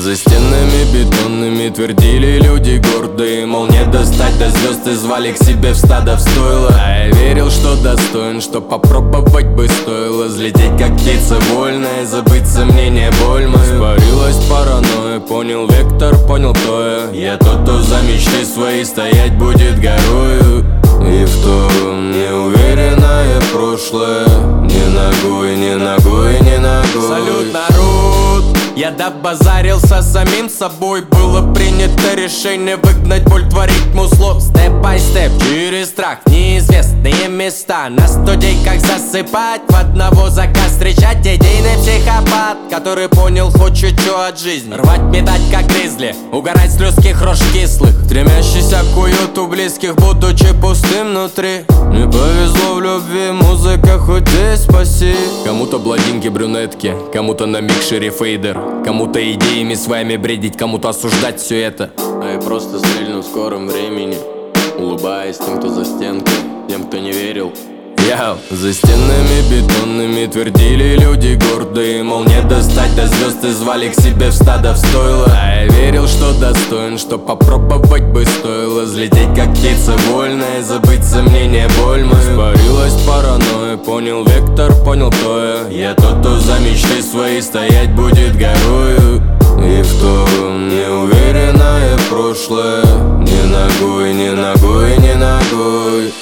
За стенами бетонными твердили люди гордые, мол, не достать до звезд, и звали к себе в стадо в стойло. А я верил, что достоин, что попробовать бы стоило. Взлететь как птица вольная, забыть сомнения, боль моя. Испарилась паранойя, понял вектор, понял кто я. Я тот, кто за мечты свои стоять будет горою. И в том неуверенное прошлое, ни ногой, ни ногой, ни ногой. Салют, народ! Я добазарился самим собой. Было принято решение выгнать боль, творить мусло. Степ-бай-степ, через страх, неизвестные места. На студей как засыпать, в одного заказ встречать. Идейный психопат, который понял хоть чуть-чуть от жизни. Рвать, метать как гризли, угорать с людских рож кислых. Стремящийся к уюту близких, будучи пустым внутри. Мне повезло в любви, музыка хоть и спаси. Кому-то бладинки, брюнетки, кому-то на микшере фейдер, кому-то идеями с вами бредить, кому-то осуждать все это. А я просто стрельну в скором времени, улыбаясь тем, кто за стенкой, тем, кто не верил. За стенами бетонными твердили люди гордые, мол, не достать до звезд, и звали к себе в стадо в стойло. А я верил, что достоин, что попробовать бы стоило. Взлететь как птица вольная, забыть сомнения, боль моя. Испарилась паранойя, понял вектор, понял кто я. Я тот, кто за мечты свои стоять будет горою. И в том неуверенное прошлое, ни ногой, ни ногой, ни ногой.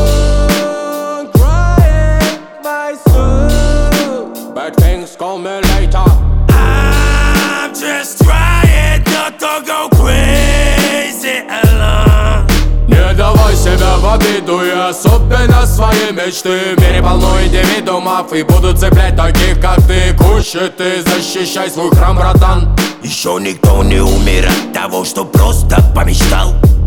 Bad things call me later. I'm just trying not to go crazy alone. Не давай себя в обиду, и особенно свои мечты. В мире полно индивидуумов, и будут цеплять таких, как ты. Кущи ты, защищай свой храм, братан. Еще никто не умер от того, что просто помечтал.